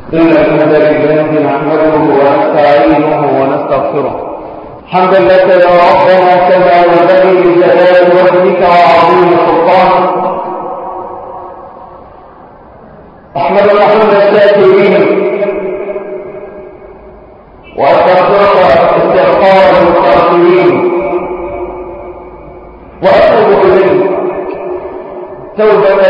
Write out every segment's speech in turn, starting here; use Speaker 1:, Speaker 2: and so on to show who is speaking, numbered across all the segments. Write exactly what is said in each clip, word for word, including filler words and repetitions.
Speaker 1: إن الحمد لله نحمده ونستعينه ونستغفره حمدا لك يا ربنا كما ينبغي لجلال وجهك وعظيم سلطانك. أحمد حمد الشاكرين وأستغفرك استغفار المستغفرين وأتوب إليك توبة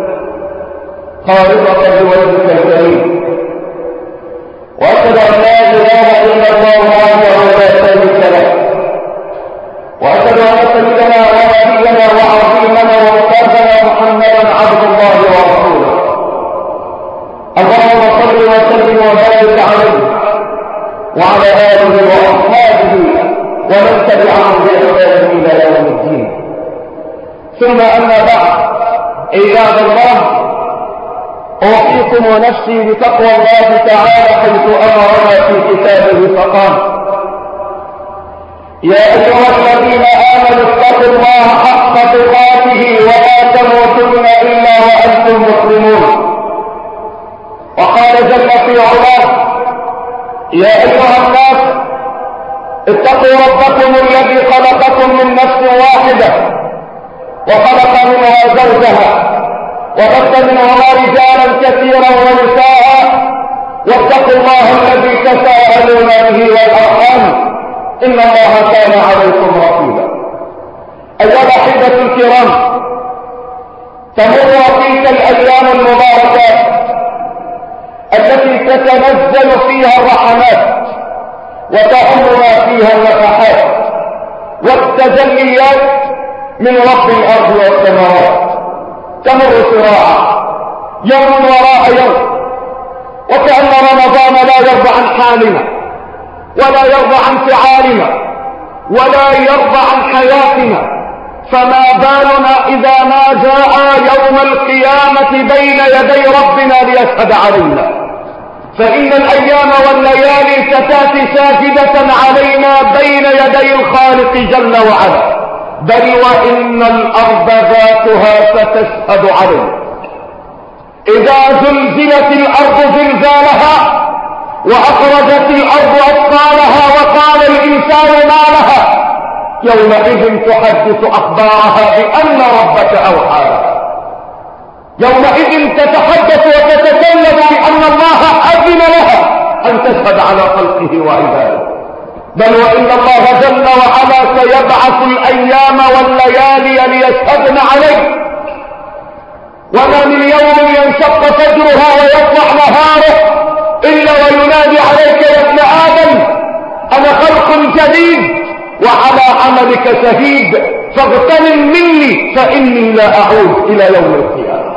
Speaker 1: خالصة لوجهك الكريم، وأشهد أن لا إله إلا الله وحده لا شريك له، وأشهد أن سيدنا ونبينا وعظيمنا وأستاذنا محمدا عبد الله ورسوله. اللهم صل وسلم وبارك عليه وعلى آله وأصحابه ومن تبعهم بإحسان إلى يوم الدين. ثم أما بعد، عباد الله، أوصيكم ونفسي بتقوى الله تعالى حيث أمرنا في كتابه فقال: يا أيها الذين آمنوا اتقوا الله حق تقاته ولا تموتن إلا وأنتم مسلمون. وقال جل في علاه: يا أيها الناس اتقوا ربكم الذي خلقكم من نفس واحدة وخلق منها زوجها وبث منهما رجالا كثيرا ونساء واتقوا الله الذي تساءلون به والأرحام إن الله كان عليكم رقيبا. أيها الأحبة الكرام، تمر تلك الأيام المباركات التي تتنزل فيها الرحمات وتعمنا فيها النفحات والتجليات من رب الأرض والسماوات. تمر سراعا يوم وراء يوم، وكأن رمضان لا يرضى عن حالنا ولا يرضى عن فعالنا ولا يرضى عن حياتنا، فما بالنا إذا ما جاء يوم القيامة بين يدي ربنا ليشهد علينا، فإن الأيام والليالي ستأتي ساجدة علينا بين يدي الخالق جل وعلا، بل وإن الأرض ذاتها ستشهد علينا. إذا زلزلت الأرض زلزالها وأخرجت الأرض أثقالها وقال الإنسان ما لها، يومئذ تحدث أخبارها بأن ربك أوحى لها. يومئذ تتحدث وتتكلم بأن الله أذن لها أن تشهد على خلقه وعباده، بل وإن الله جل وعلا سيبعث الأيام والليالي ليشهدن عليه. وما من يوم ينشق فجرها ويطلع نهاره إلا وينادي عليك يا ابن آدم أنا خلق جديد وعلى عملك شهيد فاغتنم مني فإني لا أعود إلى يوم القيامة.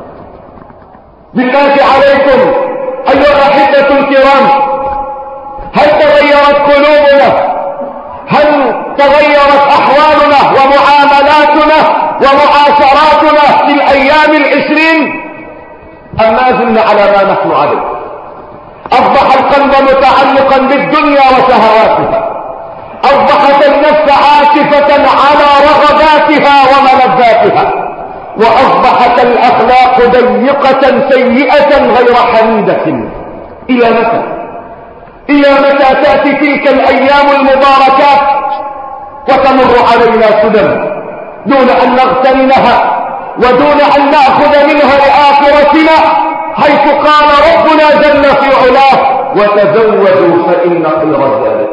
Speaker 1: بالله عليكم أيها الأحبة الكرام، هل تغيرت قلوبنا؟ هل تغيرت أحوالنا ومعاملاتنا ومعاشراتنا في الأيام العشرين؟ أم ما زلنا على ما نحن عليه؟ أصبح القلب متعلقا بالدنيا وشهواتها، أصبحت النفس عاكفة على رغباتها وملذاتها، وأصبحت الأخلاق ضيقة سيئة غير حميدة. إلى متى؟ إلى متى تأتي تلك الأيام المباركات وتمر علينا سدى دون أن نغتنمها ودون أن نأخذ منها لآخرتنا، حيث قال ربنا جل في علاه: وتزودوا فإن خير الزاد.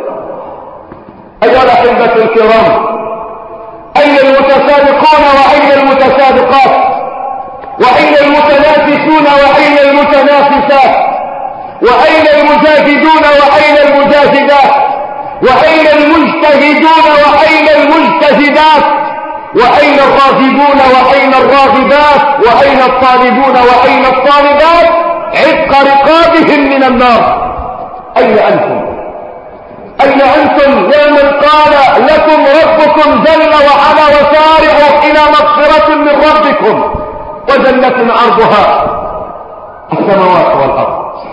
Speaker 1: أيها الأحبة الكرام، أين المتسابقون وأين المتسابقات؟ وأين المتنافسون وأين المتنافسات؟ وأين المجاهدون وأين المجاهدات؟ وأين المجتهدون وأين المجتهدات؟ وأين الراغبون وأين الراغبات؟ وأين الطالبون وأين الطالبات عتق رقابهم من النار؟ أين أنتم؟ أين أنتم يا من قال لكم ربكم جل وعلا: وسارعوا إلى مغفرة من ربكم وجنة عرضها السماوات والأرض؟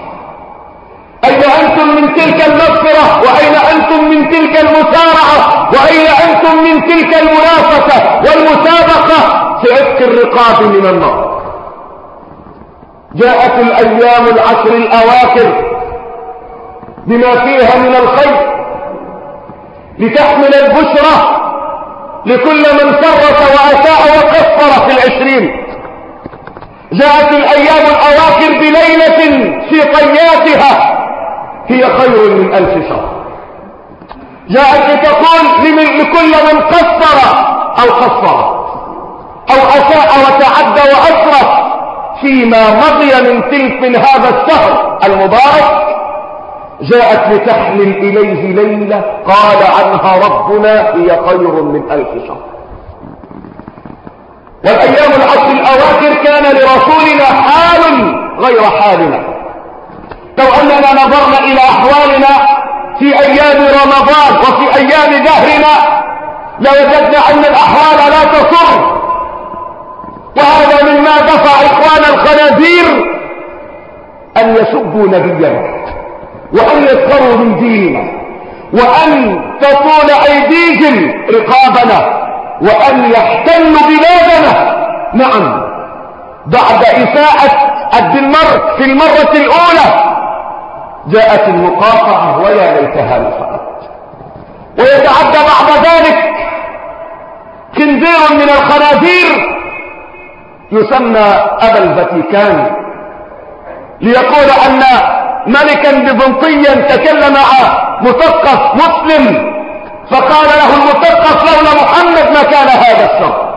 Speaker 1: أين أنتم من تلك المغفرة؟ وأين أنتم من تلك المسارعة؟ وأين أنتم من تلك المنافسة والمسابقة في عتق الرقاب من النار؟ جاءت الأيام العشر الأواخر بما فيها من الخير لتحمل البشرى لكل من فرط وأساء وقصر في العشرين. جاءت الأيام الأواخر بليلة في طياتها هي خير من ألف شهر. جاءت لتقول لكل من قصر أو قصر أو أساء وتعدى وأسرف فيما مضي من تلك من هذا الشهر المبارك، جاءت لتحمل إليه ليلة قال عنها ربنا هي خير من ألف شهر. والأيام العشر الأواخر كان لرسولنا حال غير حالنا. لو أننا نظرنا إلى أحوالنا في أيام رمضان وفي أيام دهرنا لوجدنا أن الأحوال لا تصر، وهذا مما دفع إخوان الخنازير أن يسبوا نبينا وأن يسخروا من ديننا وأن تطول أيديهم رقابنا وأن يحتلوا بلادنا. نعم، بعد إساءة الدنمارك في المرة الأولى جاءت المقاطعة ويا ليتها نفعت. ويتعدى بعد ذلك خنزير من الخنازير يسمى أبا الفاتيكان ليقول أن ملكا بيزنطيا تكلم مع مثقف مسلم فقال له المثقف لولا محمد ما كان هذا الشر.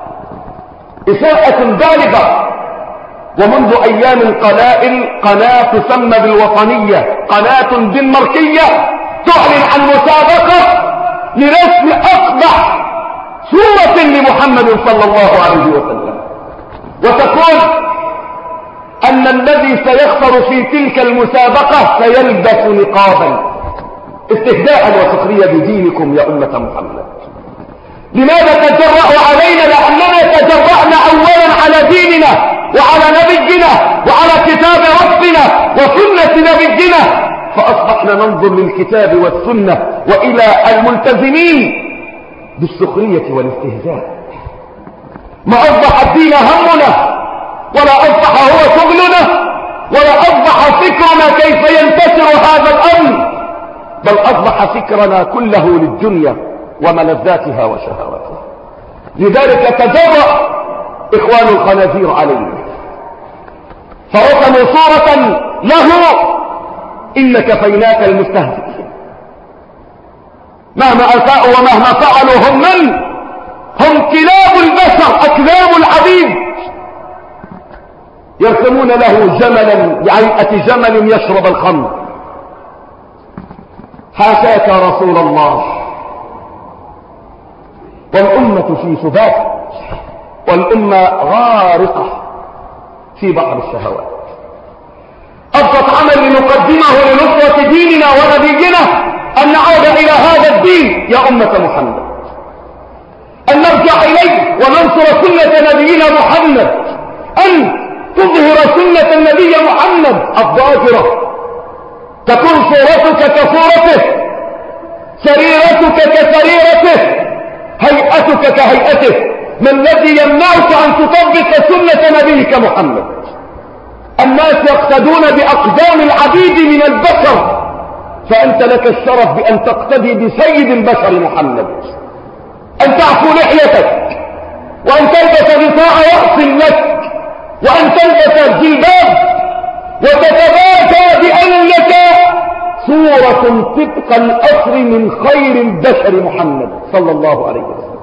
Speaker 1: إساءة بالغة. ومنذ أيام قلائل قناة تسمى بالوطنية، قناة دنماركية، تعلن عن مسابقة لرسم أقبح صورة لمحمد صلى الله عليه وسلم، وتقول أن الذي سيخسر في تلك المسابقة سيلبس نقابا استهزاء وسخرية بدينكم يا أمة محمد. لماذا تجرأوا علينا؟ لأننا تجرأنا أولا على ديننا وعلى نبينا وعلى كتاب ربنا وسنة نبينا، فأصبحنا ننظر للكتاب والسنة وإلى الملتزمين بالسخرية والاستهزاء. ما أصبح الدين همنا ولا أصبح هو شغلنا ولا أصبح فكرنا كيف ينتشر هذا الأمر، بل أصبح فكرنا كله للدنيا وملذاتها وشهواتها. لذلك تجرأ إخوان الخنازير علينا فرسموا صورة له إن كفيناك المستهزئين. مهما أساءوا ومهما فعلوا هم من؟ هم كلاب البشر، أكلاب العبيد. يرسمون له جملا بهيئة جمل يشرب الخمر. حاشاك رسول الله، والأمة في سبات، والأمة غارقة في بحر الشهوات. أبسط عمل لنقدمه لنصرة ديننا ونبينا أن نعود إلى هذا الدين يا أمة محمد، أن نرجع إليه وننصر سنة نبينا محمد، أن تظهر سنة النبي محمد الظاهرة، تكون صورتك كصورته، سريرتك كسريرته، هيئتك كهيئته. ما الذي يمنعك أن تطبق سنة نبيك محمد؟ الناس يقتدون بأقدام العبيد من البشر، فأنت لك الشرف بأن تقتدي بسيد البشر محمد، أن تعفو لحيتك وأن تلبس غطاء رأس لك وأن تلبس الجلباب وتتباكى بأنك صورة طبق الأصل من خير البشر محمد صلى الله عليه وسلم،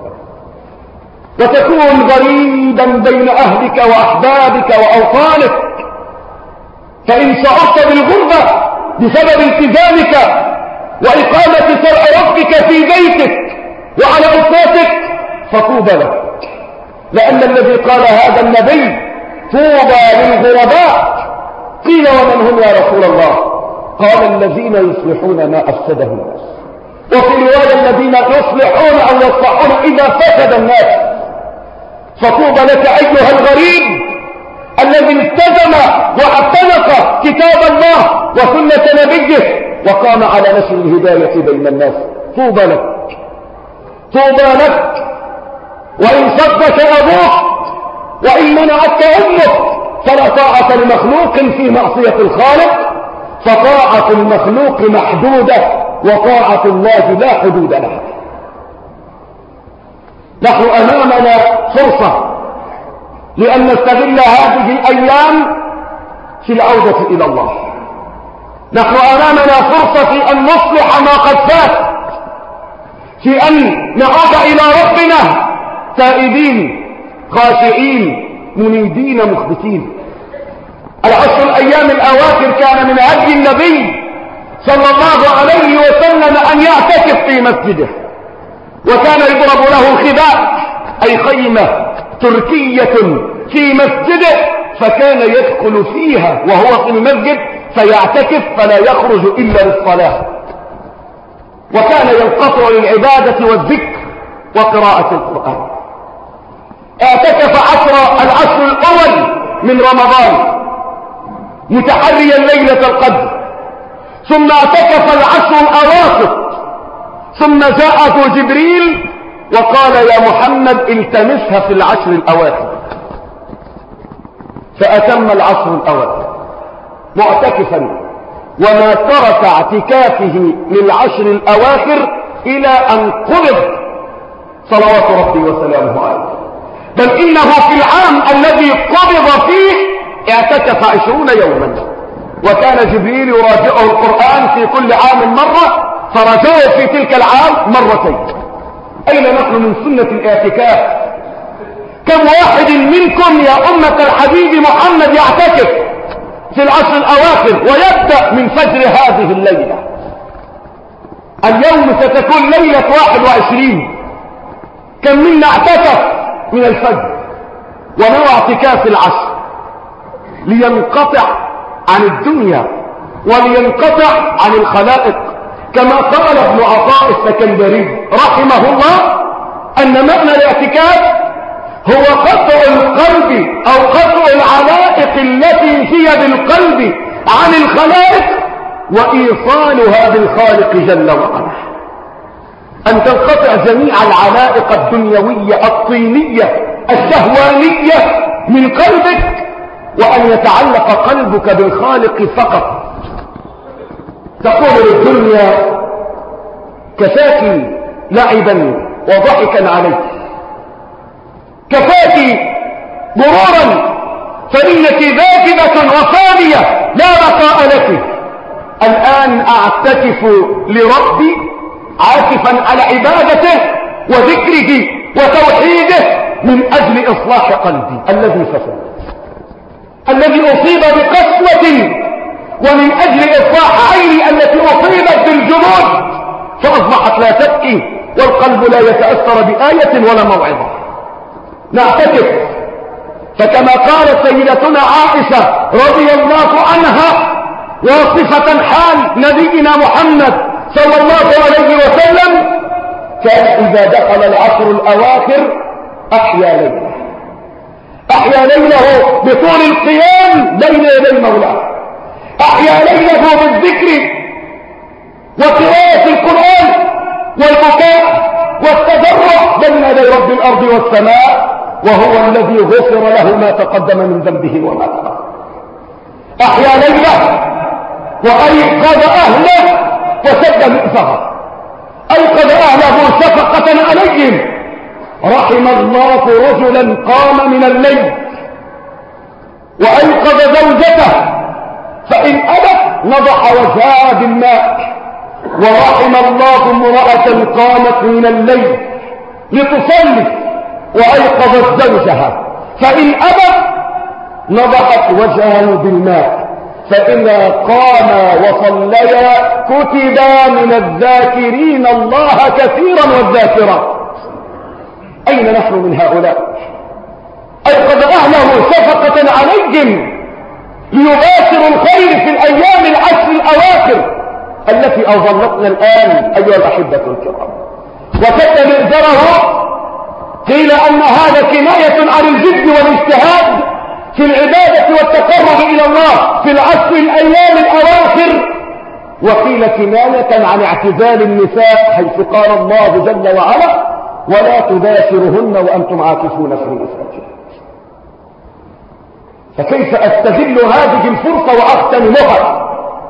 Speaker 1: وتكون غريبا بين أهلك وأحبابك وأوطانك. فإن شعرت بالغربة بسبب التزامك وإقامة شرع ربك في بيتك وعلى أسرتك فطوبى لك، لأن الذي قال هذا النبي طوبى للغرباء. قيل ومن هم يا رسول الله؟ قال الذين يصلحون ما أفسده الناس، وفي رواية الذين يصلحون أو يصلحون إذا فسد الناس. فطوبى لك أيها الغريب الذي التزم واعتنق كتاب الله وسنة نبيه وقام على نشر الهداية بين الناس. طوبى لك، طوبى لك. وإن صدك أبوك وإن منعتك أمك فلا طاعة لمخلوق في معصية الخالق، فطاعة المخلوق محدودة وطاعة الله لا حدود لها. نحن أمامنا فرصة لأن نستغل هذه الأيام في العودة إلى الله. نحن أمامنا فرصة في أن نصلح ما قد فات، في أن نعود إلى ربنا تائبين خاشعين منيبين مخبتين. العشر الأيام الأواخر كان من هدي النبي صلى الله عليه وسلم أن يعتكف في مسجده، وكان يضرب له خباء أي خيمة تركية في مسجده، فكان يدخل فيها وهو في المسجد فيعتكف فلا يخرج إلا للصلاة، وكان ينقطع للعبادة والذكر وقراءة القرآن. اعتكف عشر العشر الأول من رمضان متحريا ليلة القدر، ثم اعتكف العشر الأواخر، ثم جاءه جبريل وقال يا محمد التمسها في العشر الأواخر، فأتم العشر الأواخر معتكفا، وما ترك اعتكافه للعشر الأواخر إلى أن قبض صلوات ربي وسلامه عليه، بل إنه في العام الذي قبض فيه اعتكف عشرون يوما، وكان جبريل يراجعه القرآن في كل عام مرة، فرجعه في تلك العام مرتين. أين نحن من سنة الاعتكاف؟ كم واحد منكم يا أمة الحبيب محمد يعتكف في العشر الأواخر ويبدأ من فجر هذه الليلة؟ اليوم ستكون ليلة واحد وعشرين، كم منا اعتكف من الفجر ونوى اعتكاف العشر لينقطع عن الدنيا ولينقطع عن الخلائق، كما قال ابن عطاء السكندري رحمه الله أن معنى الاعتكاف هو قطع القلب أو قطع العلائق التي هي بالقلب عن الخلائق وإيصالها بالخالق جل وعلا، أن تنقطع جميع العلائق الدنيوية الطينية الشهوانية من قلبك، وأن يتعلق قلبك بالخالق فقط. تقول الدنيا كفاك لعبا وضحكا عليك، كفاك مرورا فإنك ذاهبة وفانية لا بقاء لك. الآن أعتكف لربي عاكفا على عبادته وذكره وتوحيده من أجل إصلاح قلبي الذي فسد، الذي أصيب بقسوة، ومن أجل إصلاح عيني التي أصيبت بالجنون فأصبحت لا تبكي والقلب لا يتأثر بآية ولا موعظة. نعتكف، فكما قالت سيدتنا عائشة رضي الله عنها واصفة حال نبينا محمد صلى الله عليه وسلم، كان إذا دخل العشر الأواخر أحيا ليله، أحيا ليله بطول القيام بين يدي مولاه، أحيا ليله بالذكر وقراءة القرآن والبكاء والتضرع بين يدي رب الأرض والسماء، وهو الذي غفر له ما تقدم من ذنبه وما تأخر. أحيا ليله وأيقظ أهله وسد مئزره، أيقظ أهله شفقة عليهم. رحم الله رجلا قام من الليل وأيقظ زوجته، فإن أبت نضح وجهها بالماء. ورحم الله امرأة قامت من الليل لتصلي وأيقظت زوجها، فإن أبت نضحت وجهها بالماء. فإذا قاما وصليا كتبا من الذاكرين الله كثيرا والذاكرات. أين نحن من هؤلاء؟ أيقظ أهله شفقة عليهم ليباشروا الخير في الأيام العشر الأواخر التي أظلتنا الآن أيها الأحبة الكرام. وسد مئزره، قيل أن هذا كناية عن الجد والاجتهاد في العبادة والتقرب إلى الله في العشر الأيام الأواخر، وقيل كناية عن اعتزال النساء، حيث قال الله جل وعلا ولا تباشرهن وأنتم عاكفون في المساجد. فكيف أستغل هذه الفرصة وأغتنمها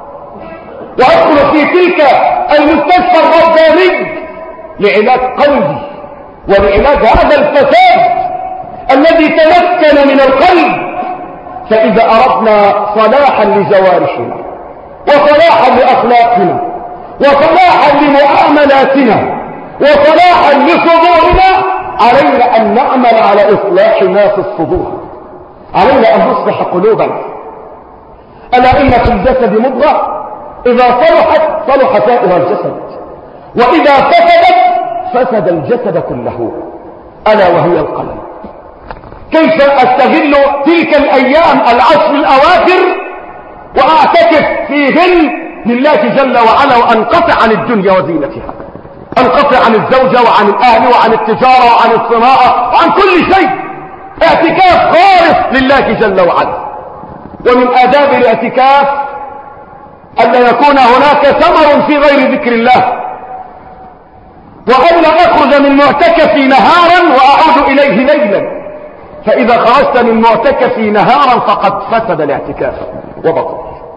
Speaker 1: وأدخل في تلك المستشفى الرباني لعلاج قلبي ولعلاج هذا الفساد الذي تمكن من القلب. فإذا أردنا صلاحا لجوارحنا وصلاحا لأخلاقنا وصلاحا لمعاملاتنا وصلاحا لصدورنا علينا أن نعمل على إصلاح ما في الصدور، علينا أن نصلح قلوبنا. ألا إن في الجسد مضغة إذا صلحت صلح سائر الجسد، وإذا فسدت فسد الجسد كله، ألا وهي القلب. كيف أستغل تلك الأيام العشر الأواخر وأعتكف فيهن لله جل وعلا وأنقطع عن الدنيا وزينتها، أنقطع عن الزوجة وعن الأهل وعن التجارة وعن الصناعة وعن كل شيء، اعتكاف خالص لله جل وعلا. ومن آداب الاعتكاف أن يكون هناك ثمر في غير ذكر الله، وأن أخرج من معتكفي نهارا وأعود إليه ليلا، فإذا خرجت من معتكفي نهارا فقد فسد الاعتكاف وبطل.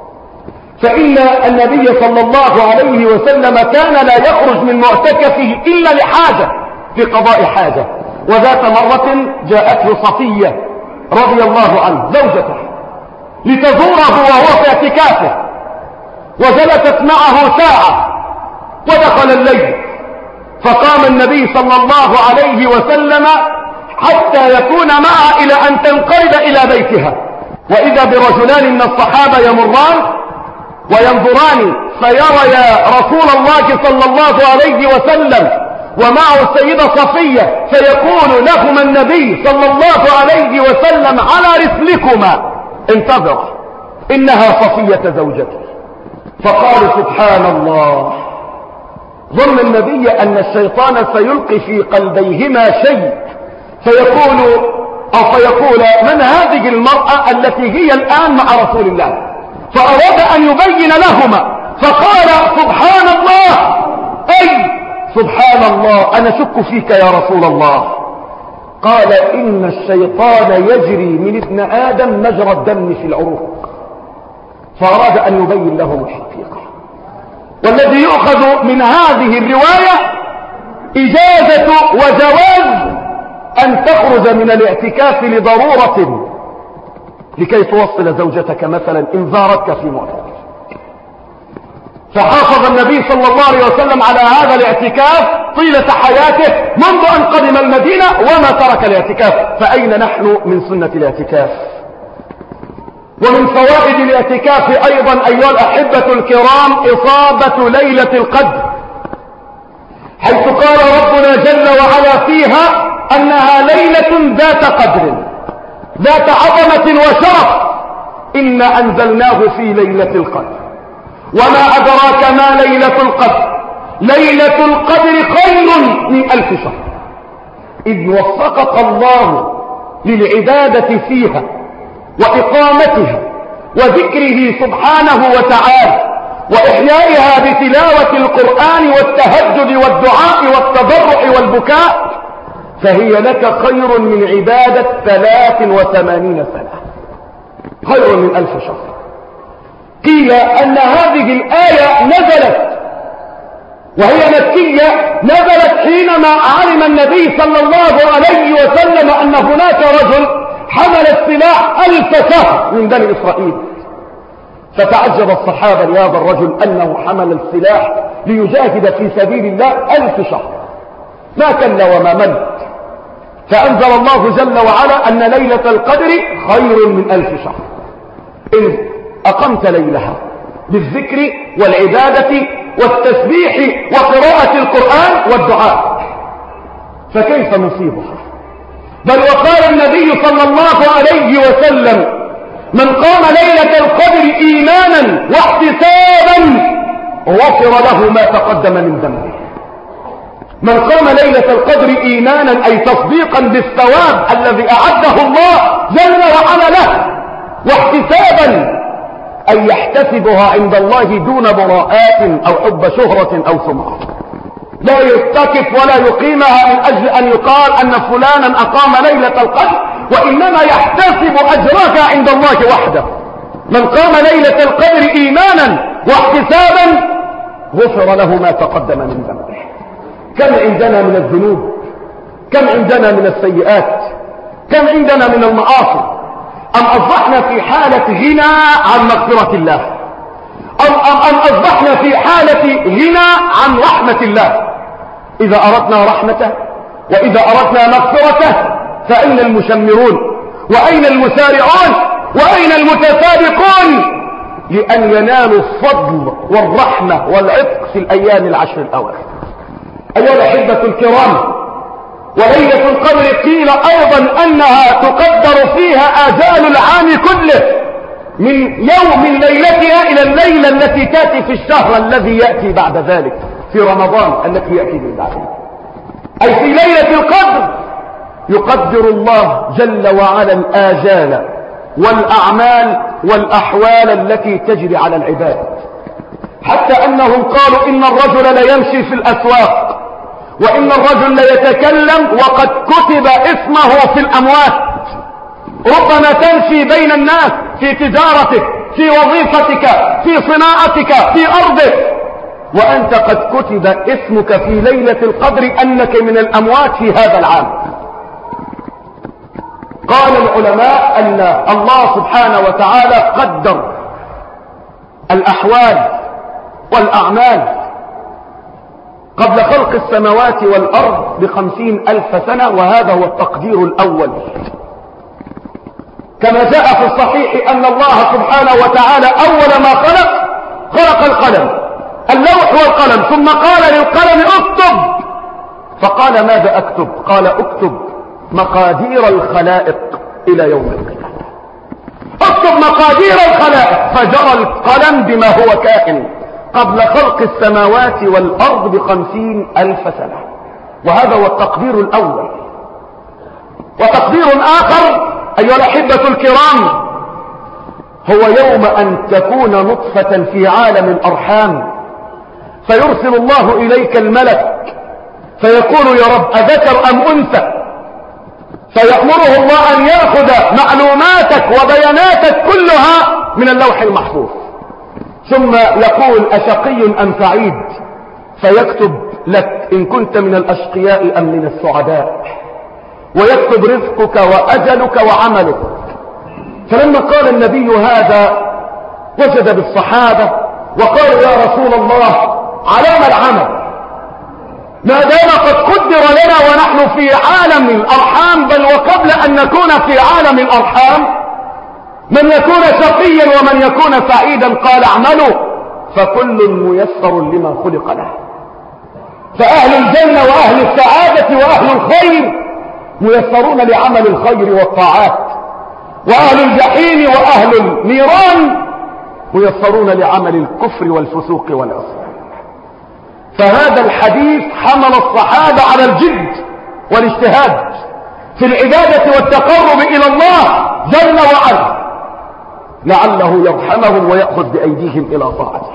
Speaker 1: فإن النبي صلى الله عليه وسلم كان لا يخرج من معتكفه إلا لحاجة، لقضاء حاجة. وذات مرة جاءته صفية رضي الله عنه زوجته لتزوره وهو في اعتكافه، وجلست معه ساعة ودخل الليل، فقام النبي صلى الله عليه وسلم حتى يكون معها إلى أن تنقلب إلى بيتها، وإذا برجلان من الصحابة يمران وينظران فيريا رسول الله صلى الله عليه وسلم ومعه السيدة صفية، فيقول لهما النبي صلى الله عليه وسلم على رسلكما انتظر إنها صفية زوجتي. فقال سبحان الله، ظن النبي أن الشيطان سيلقي في قلبيهما شيء فيقول أو فيقول من هذه المرأة التي هي الآن مع رسول الله، فأراد أن يبين لهما فقال سبحان الله، أي سبحان الله أنا شك فيك يا رسول الله. قال إن الشيطان يجري من ابن آدم مجرى الدم في العروق، فأراد أن يبين لهم الحقيقة. والذي يؤخذ من هذه الرواية إجازة وجواز أن تخرج من الاعتكاف لضرورة لكي توصل زوجتك مثلا إن زارتك في معتكف. فحافظ النبي صلى الله عليه وسلم على هذا الاعتكاف طيلة حياته منذ أن قدم المدينة وما ترك الاعتكاف. فأين نحن من سنة الاعتكاف؟ ومن فوائد الاعتكاف أيضا أيها الأحبة الكرام إصابة ليلة القدر، حيث قال ربنا جل وعلا فيها أنها ليلة ذات قدر ذات عظمة وشرف، إنا أنزلناه في ليلة القدر وما أدراك ما ليلة القدر، ليلة القدر خير من ألف شهر. إذ وفقك الله للعبادة فيها وإقامتها وذكره سبحانه وتعالى وإحيائها بتلاوة القرآن والتهجد والدعاء والتضرع والبكاء، فهي لك خير من عبادة ثلاث وثمانين سنة، خير من ألف شهر. قيل أن هذه الآية نزلت وهي مكية، نزلت حينما علم النبي صلى الله عليه وسلم أن هناك رجل حمل السلاح ألف شهر من بني إسرائيل، فتعجب الصحابة لهذا الرجل أنه حمل السلاح ليجاهد في سبيل الله ألف شهر، ما كل وما مل. فأنزل الله جل وعلا أن ليلة القدر خير من ألف شهر إن أقمت ليلها بالذكر والعبادة والتسبيح وقراءة القرآن والدعاء، فكيف نصيبها؟ بل وقال النبي صلى الله عليه وسلم من قام ليلة القدر إيمانا واحتسابا غفر له ما تقدم من ذنبه. من قام ليلة القدر إيمانا أي تصديقا بالثواب الذي أعده الله جل وعلا له، واحتسابا أي يحتسبها عند الله دون براءات أو حب شهرة أو سمعة، لا يرتكف ولا يقيمها من أجل أن يقال أن فلانا أقام ليلة القدر وإنما يحتسب أجرها عند الله وحده. من قام ليلة القدر إيمانا واحتسابا غفر له ما تقدم من ذنبه. كم عندنا من الذنوب، كم عندنا من السيئات، كم عندنا من المعاصي. أم أصبحنا في حالة غنى عن مغفرة الله، أم, أم, أم أصبحنا في حالة غنى عن رحمة الله. إذا أردنا رحمته وإذا أردنا مغفرته فأين المشمرون وأين المسارعون وأين المتسابقون لأن ينالوا الفضل والرحمة والعتق في الأيام العشر الأواخر. أيها الأحبة الكرام، وليلة القدر قيل أيضا أنها تقدر فيها آجال العام كله، من يوم ليلتها إلى الليلة التي تأتي في الشهر الذي يأتي بعد ذلك، في رمضان التي يأتي من بعده. أي في ليلة القدر يقدر الله جل وعلا الآجال والأعمال والأحوال التي تجري على العباد، حتى أنهم قالوا إن الرجل ليمشي في الأسواق وإن الرجل ليتكلم وقد كتب اسمه في الأموات. ربما تمشي بين الناس في تجارتك، في وظيفتك، في صناعتك، في أرضك، وأنت قد كتب اسمك في ليلة القدر أنك من الأموات في هذا العام. قال العلماء أن الله سبحانه وتعالى قدر الأحوال والأعمال قبل خلق السماوات والأرض بخمسين ألف سنة، وهذا هو التقدير الأول. كما جاء في الصحيح أن الله سبحانه وتعالى أول ما خلق خلق القلم، اللوح والقلم، ثم قال للقلم اكتب، فقال ماذا أكتب؟ قال اكتب مقادير الخلائق إلى يوم القيامة. اكتب مقادير الخلائق، فجرى القلم بما هو كائن قبل خلق السماوات والأرض بخمسين ألف سنة، وهذا هو التقدير الأول. وتقدير آخر أيها الأحبة الكرام هو يوم أن تكون نطفة في عالم الأرحام، فيرسل الله إليك الملك فيقول يا رب أذكر أم أنثى، فيأمره الله أن يأخذ معلوماتك وبياناتك كلها من اللوح المحفوظ، ثم يقول أشقي أم سعيد، فيكتب لك إن كنت من الأشقياء أم من السعداء، ويكتب رزقك وأجلك وعملك. فلما قال النبي هذا وجد بالصحابة وقالوا يا رسول الله علام العمل، ما دام قد قدر لنا ونحن في عالم الأرحام، بل وقبل أن نكون في عالم الأرحام من يكون شقيا ومن يكون سعيدا، قال اعملوا فكل ميسر لما خلق له. فأهل الجنة وأهل السعادة وأهل الخير ميسرون لعمل الخير والطاعات، وأهل الجحيم وأهل النيران ميسرون لعمل الكفر والفسوق والعصيان. فهذا الحديث حمل الصحابة على الجد والاجتهاد في العبادة والتقرب إلى الله جل وعلا، لعله يرحمهم ويأخذ بأيديهم إلى طاعته.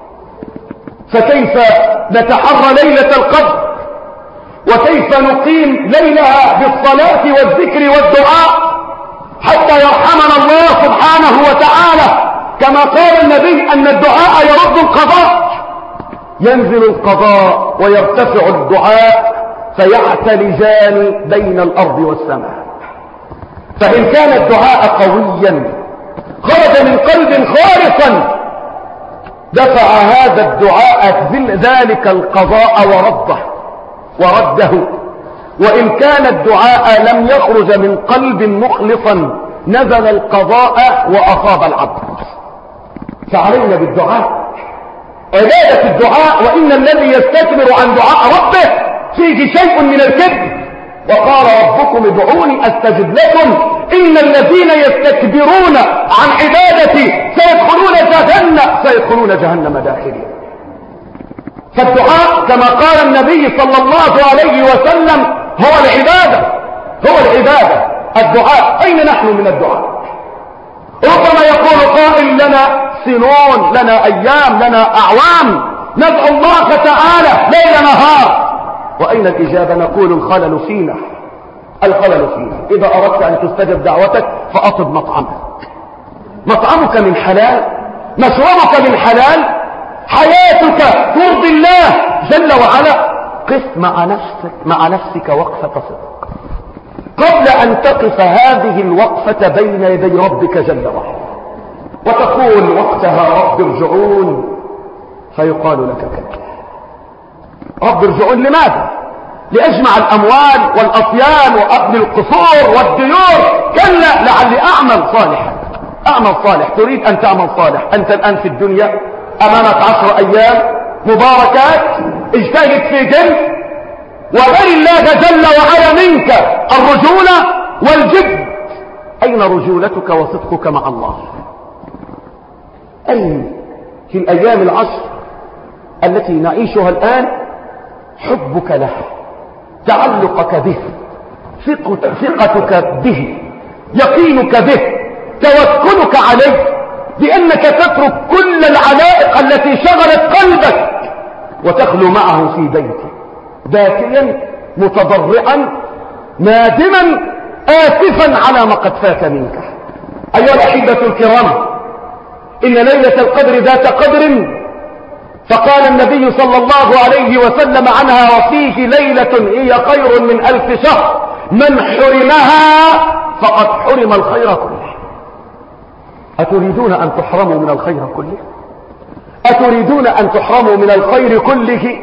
Speaker 1: فكيف نتحرى ليلة القدر، وكيف نقيم ليلها بالصلاة والذكر والدعاء حتى يرحمنا الله سبحانه وتعالى، كما قال النبي أن الدعاء يرد القضاء. ينزل القضاء ويرتفع الدعاء فيعتلجان بين الأرض والسماء. فإن كان الدعاء قويا خرج من قلب خالصا دفع هذا الدعاء ذلك القضاء ورده ورده، وإن كان الدعاء لم يخرج من قلب مخلصا نزل القضاء وأصاب العبد. فعلينا بالدعاء، عبادة الدعاء. وإن الذي يستكبر عن دعاء ربه فيه شيء من الكذب، وقال ربكم ادعوني أستجب لكم إن الذين يستكبرون عن عبادتي سيدخلون جهنم سيدخلون جهنم داخلين. فالدعاء كما قال النبي صلى الله عليه وسلم هو العبادة، هو العبادة الدعاء. أين نحن من الدعاء؟ ربما يقول قائل لنا سنون، لنا أيام، لنا أعوام ندعو الله تعالى ليل نهار، وأين الإجابة؟ نقول الخلل فينا، الخلل فيه. إذا أردت أن تستجب دعوتك فأطب مطعمك، مطعمك من حلال، مشربك من حلال، حياتك ترضي الله جل وعلا. قف مع نفسك مع نفسك وقفة صدق قبل أن تقف هذه الوقفة بين يدي ربك جل وعلا، وتقول وقتها رب ارجعون، فيقال لك كلا. رب ارجعون لماذا؟ لأجمع الأموال والأطيان وأبني القصور والديور؟ كلا، لعلي أعمل صالحا. أعمل صالح. تريد أن تعمل صالح، أنت الآن في الدنيا أمامك عشر أيام مباركات، اجتهد في جنب وبل الله جل وعلا منك الرجولة والجد. أين رجولتك وصدقك مع الله؟ أين في الأيام العشر التي نعيشها الآن حبك له، تعلقك به، ثقتك به، يقينك به، توكلك عليه، بأنك تترك كل العلائق التي شغلت قلبك وتخلو معه في بيته باكيا متضرعا نادما آسفا على ما قد فات منك. أيها الأحبة الكرام، إن ليلة القدر ذات قدر، فقال النبي صلى الله عليه وسلم عنها وفيه ليلة هي خير من ألف شهر، من حرمها فقد حرم الخير كله. أتريدون أن تحرموا من الخير كله؟ أتريدون أن تحرموا من الخير كله؟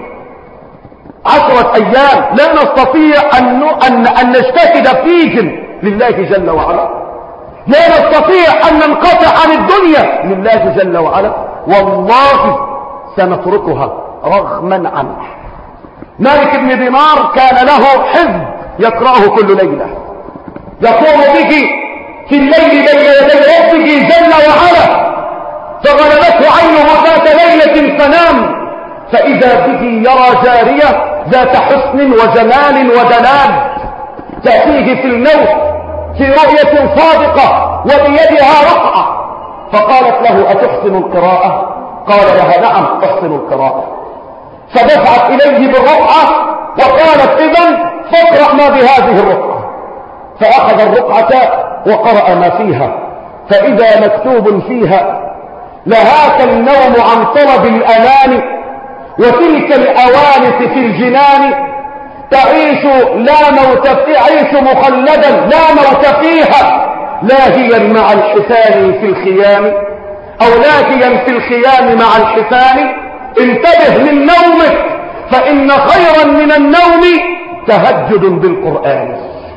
Speaker 1: عشرة أيام لا نستطيع أن, أن, أن نجتهد فيهم لله جل وعلا، لا نستطيع أن ننقطع عن الدنيا لله جل وعلا، والله سنتركها رغما عنه. مالك بن دينار كان له حزب يقرأه كل ليلة، يقوم به في الليل بين يدي ربه جل وعلا، فغلبته عينه ذات ليلة فنام، فإذا به يرى جارية ذات حسن وجمال ودلال تأتيه في النوم في رؤية صادقة وبيدها رقعة، فقالت له أتحسن القراءة؟ قال لها نعم أحسن القراءة، فدفعت إليه بالرقعة وقالت إذن فاقرأ ما بهذه الرقعة، فأخذ الرقعة وقرأ ما فيها، فإذا مكتوب فيها لهاك النوم عن طلب الأمان وتلك الأوانس في الجنان، تعيش لا موت في عيش مخلدا لا موت فيها، لاهيا مع الحسان في الخيام أو لاهيا في الخيام مع الحسان. انتبه من نومك، فإن خيرا من النوم تهجد بالقرآن.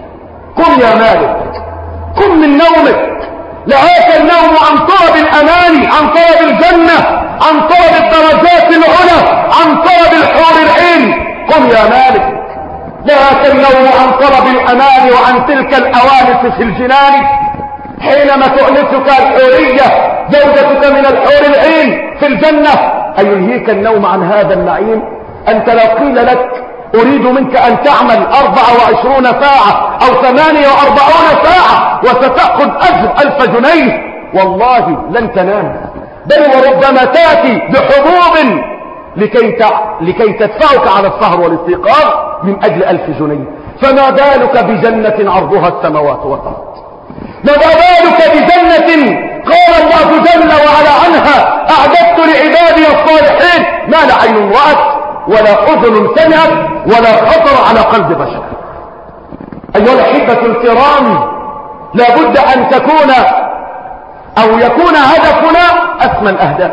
Speaker 1: قم يا مالك، قم من نومك، لهاك النوم عن طلب الأمان، عن طلب الجنة، عن طلب الدرجات العلى، عن طلب الحور العين. قم يا مالك، لهاك النوم عن طلب الأمان وعن تلك الأوانس في الجنان. حينما تؤنسك الحورية زوجتك من الحور العين في الجنة، أيلهيك النوم عن هذا النعيم؟ أنت لو قيل لك أريد منك أن تعمل أربع وعشرون ساعة أو ثمانية وأربعون ساعة وستأخذ أجر ألف جنيه، والله لن تنام، بل وربما تأتي بحبوب لكي, تع... لكي تدفعك على السهر والاستيقاظ من أجل ألف جنيه. فما بالك بجنة عرضها السماوات والأرض؟ ما بالك بجنة قال الله جل وعلا عنها أعددت لعبادي الصالحين ما لا عين رأت ولا أذن سمعت ولا خطر على قلب بشر. أيها الأحبة الكرام، لابد أن تكون أو يكون هدفنا أسمى الأهداف،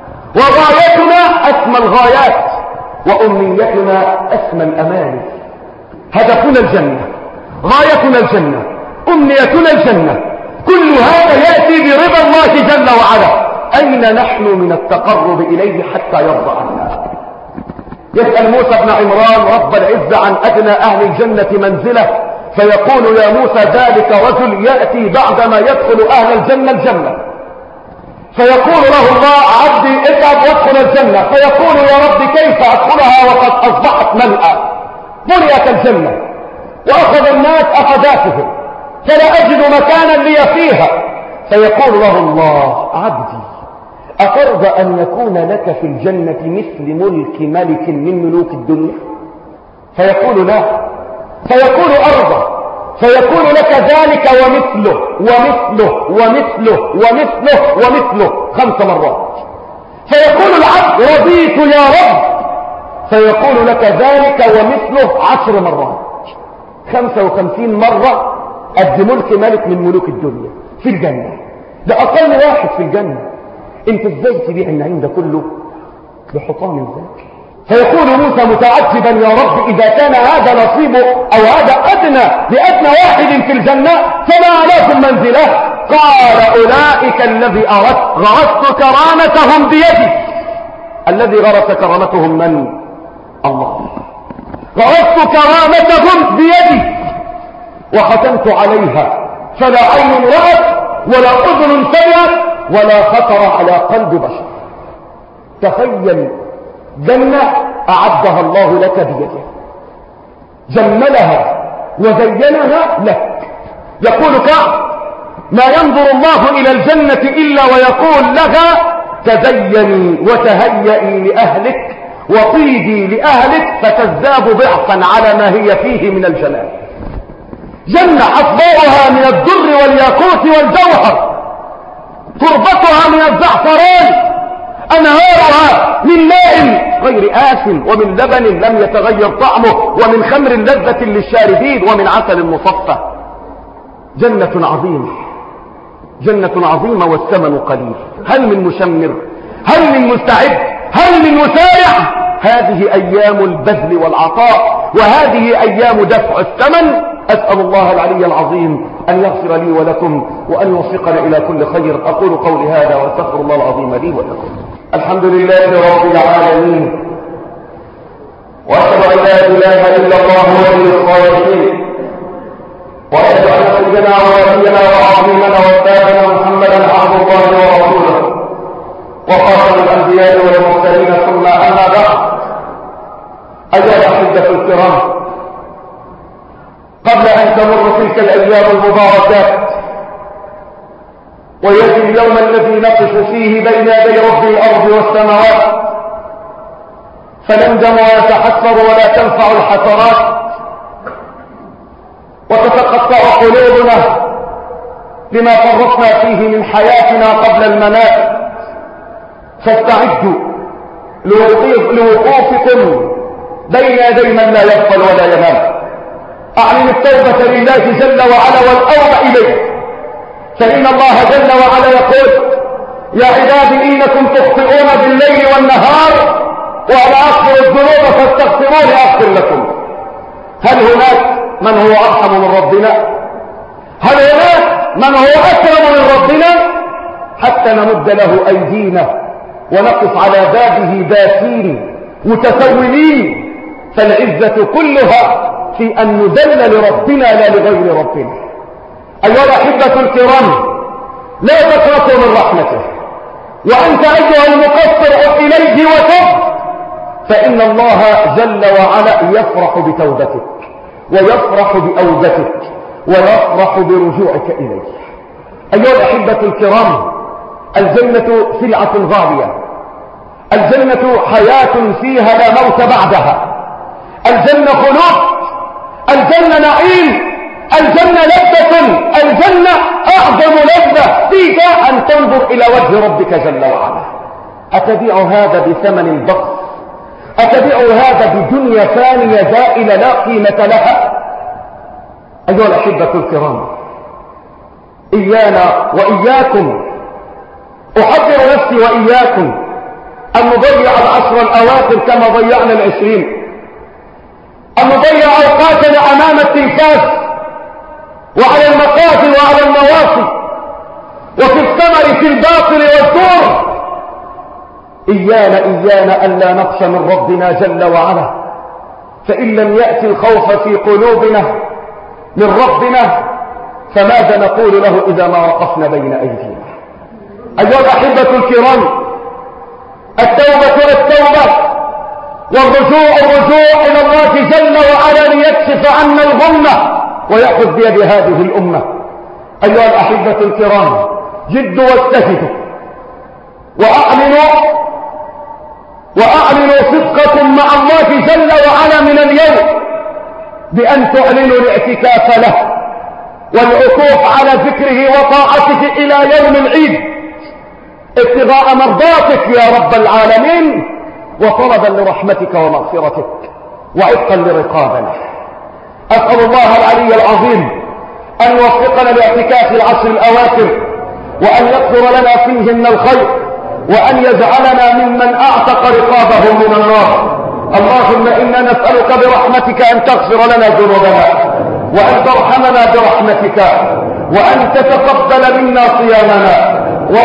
Speaker 1: وغايتنا أسمى الغايات، وأمنيتنا أسمى الأماني. هدفنا الجنة، غايتنا الجنة، أمنيتنا الجنة، كل هذا يأتي برضا الله جل وعلا. أين نحن من التقرب إليه حتى يرضى عنا؟ يسأل موسى بن عمران رب العزة عن أدنى أهل الجنة منزلة، فيقول يا موسى ذلك رجل يأتي بعدما يدخل أهل الجنة الجنة، فيقول له الله عبدي اذهب وادخل الجنة، فيقول يا رب كيف أدخلها وقد أصبحت ملأى، ملئت الجنة وأخذ الناس أخذاتهم فلا أجد مكانا لي فيها، فيقول له الله عبدي أترضى أن يكون لك في الجنة مثل ملك ملك من ملوك الدنيا؟ فيقول لا، فيقول أرضى، فيكون لك ذلك ومثله ومثله ومثله ومثله ومثله خمس مرات. فيقول العبد رضيت يا رب، فيقول لك ذلك ومثله عشر مرات، خمسة وخمسين مرة قد ملك ملك من ملوك الدنيا في الجنة. ده أقل واحد في الجنة. انت ازاي تبيع النعيم ده كله بحطام ازاي؟ فيقول موسى متعجبا يا رب إذا كان هذا نصيبه أو هذا أدنى لأدنى واحد في الجنة فما عليكم منزله؟ قال أولئك الذي أردت غرست كرامتهم بيدي. الذي غرس كرامتهم من؟ الله. غرست كرامتهم بيدي وختمت عليها فلا عين رأت ولا أذن سمعت ولا خطر على قلب بشر. تخيل جنة أعدها الله لك بيده، جملها وزينها لك. يقول كعب ما ينظر الله إلى الجنة إلا ويقول لها تزيني وتهيئي لأهلك وطيبي لأهلك فتزداد ضعفا على ما هي فيه من الجلال. جنة أصباغها من الدر والياقوت والجوهر، تربتها من الزعفران، أنهارها من ماء غير آس ومن لبن لم يتغير طعمه ومن خمر لذة للشاربين ومن عسل مصفى. جنة عظيمة، جنة عظيمة والثمن قليل. هل من مشمر؟ هل من مستعد؟ هل من مسارع؟ هذه أيام البذل والعطاء، وهذه أيام دفع الثمن. أسأل الله العلي العظيم أن يغفر لي ولكم وأن يوفقنا إلى كل خير. أقول قولي هذا وأستغفر الله العظيم لي ولكم. الحمد لله رب العالمين، وأشهد أن لا إله إلا الله ولي الصالحين، وأشهد أن سيدنا ونبينا وعظيمنا وأستاذنا محمدا عبد الله ورسوله وخاتم الأنبياء والمرسلين، ثم أما بعد. أيها الأحبة الكرام، قبل أن تمر تلك الأيام المباركات ويأتي اليوم الذي نقف فيه بين يدي رب الأرض والسماوات فنندم ونتحسر ولا تنفع الحسرات وتتقطع قلوبنا لما فرطنا فيه من حياتنا قبل الممات. فاستعدوا لوقوفكم بين يدي من لا يغفل ولا ينام. أعلن التوبة لله جل وعلا والأوبة إليه، فإن الله جل وعلا يقول يا عبادي إنكم تخطئون بالليل والنهار وأنا أغفر الذنوب فاستغفروني أغفر لكم. هل هناك من هو أرحم من ربنا؟ هل هناك من هو أكرم من ربنا؟ حتى نمد له أيدينا ونقف على بابه باسين متسولين. فالعزة كلها في أن ندل لربنا لا لغير ربنا. أيها الأحبة الكرام، لا تقنطوا من رحمته، وأنت أيها المقصر إليه وتب، فإن الله جل وعلا يفرح بتوبتك ويفرح بأوبتك ويفرح برجوعك إليه. أيها الأحبة الكرام، الجنة سلعة غالية، الجنة حياة فيها لا موت بعدها، الجنة خلود، الجنة نعيم، الجنة لذة، الجنة أعظم لذة فيك أن تنظر إلى وجه ربك جل وعلا. أتبيع هذا بثمن بخس؟ أتبيع هذا بدنيا ثانية زائلة لا قيمة لها؟ أيها الأحبة الكرام، إيانا وإياكم، أحذر نفسي وإياكم أن نضيع العشر الأواخر كما ضيعنا العشرين، أن نضيع أوقاتنا أمام التلفاز وعلى المقاتل وعلى النواصي وفي الثمر في الباطل والزور. إيانا إيانا أن لا نخشى من ربنا جل وعلا، فإن لم يأتي الخوف في قلوبنا من ربنا فماذا نقول له إذا ما وقفنا بين أيدينا؟ أيها الأحبة الكرام، التوبة والتوبة والرجوع الرجوع إلى الله جل وعلا ليكشف عنا الغمة ويأخذ بيد هذه الأمة. أيها الأحبة الكرام، جدوا واجتهدوا وأعلنوا وأعلنوا صدقكم مع الله جل وعلا من اليوم بأن تعلنوا الاعتكاف له والعكوف على ذكره وطاعته إلى يوم العيد ابتغاء مرضاتك يا رب العالمين وطلبا لرحمتك ومغفرتك وعتقا لرقابنا. أسأل الله العلي العظيم أن يوفقنا لاعتكاف العشر الأواخر وأن يغفر لنا فيهن الخير وأن يجعلنا ممن أعتق رقابه من النار. اللهم إنا نسألك برحمتك أن تغفر لنا ذنوبنا وأن ترحمنا برحمتك وأن تتقبل منا صيامنا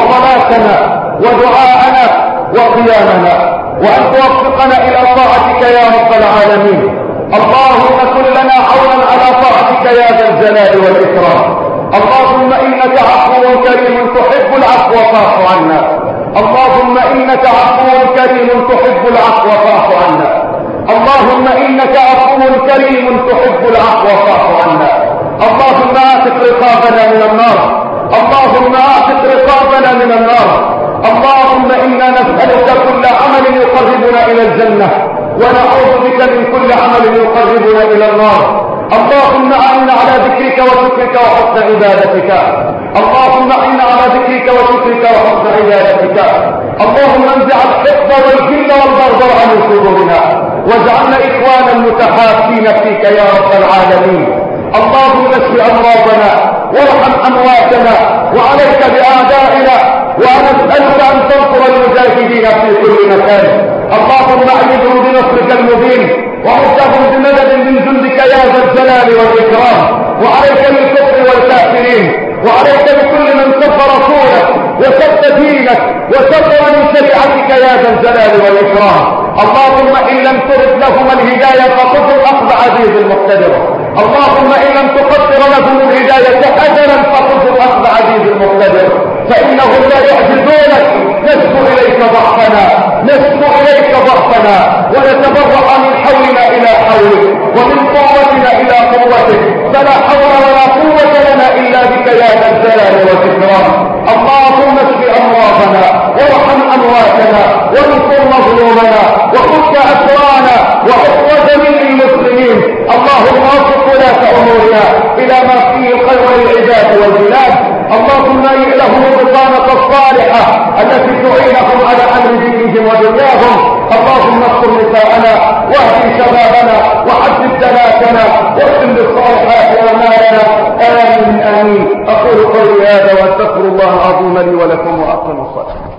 Speaker 1: وصلاتنا ودعاءنا وقيامنا وأن توفقنا إلى طاعتك يا رب العالمين. اللهم كن لنا عونا على طاعتك يا ذا الجلال والإكرام. اللهم إنك عفو كريم تحب العفو فاعف عنا. اللهم إنك عفو كريم تحب العفو فاعف عنا. اللهم إنك عفو كريم تحب العفو فاعف عنا. اللهم اعتق رقابنا من النار. اللهم اعتق رقابنا من النار. اللهم إنا نسألك كل عمل يقربنا إلى الجنة ونعوذ بك من كل عمل يقربنا إلى النار. اللهم أعنا على ذكرك وشكرك وحسن عبادتك. اللهم أعنا على ذكرك وشكرك وحسن عبادتك. اللهم انزع الحقد والجن والبغضاء من صدورنا واجعلنا إخوانا متحابين فيك يا رب العالمين. اللهم اشف أمراضنا وارحم أمواتنا وعليك بأعدائنا ونسألك أن تنصر المجاهدين في كل مكان. اللهم أعيذهم بنصرك المبين ومدهم بمدد من جندك يا ذا الجلال والإكرام. وعليك بالكفر والكافرين وعليك بكل من كفر رسولك وسب دينك وسفر من شريعتك يا ذا الجلال والإكرام. اللهم إن لم ترد لهم الهداية فخذ أخذ عزيز مقتدر. اللهم إن لم تقدر لهم الهداية حسنا فخذ أخذ عزيز مقتدر فإنهم لا يعجزونك. نشكو إليك ضعفنا نشكو إليك ضعفنا ونتبرأ من حولنا إلى حولك ومن قوتنا إلى قوتك فلا حول ولا قوة لنا إلا بك يا ذا الجلال والإكرام. اللهم اشف أمراضنا وارحم أمواتنا وانصر مظلومنا وفك أسرانا وعفو جميع المسلمين. اللهم وفق ولاة أمورنا إلى ما فيه خير العباد والبلاد. اللهم هيئ لهم البطانة الصالحة التي تعينهم على أمر دينهم ودنياهم. اللهم اغفر نساءنا واهد شبابنا وحدد بناتنا واختم بالصالحات أعمالنا. آمين آمين. أقول قولي هذا وأستغفر الله العظيم لي ولكم وأقم الصلاة.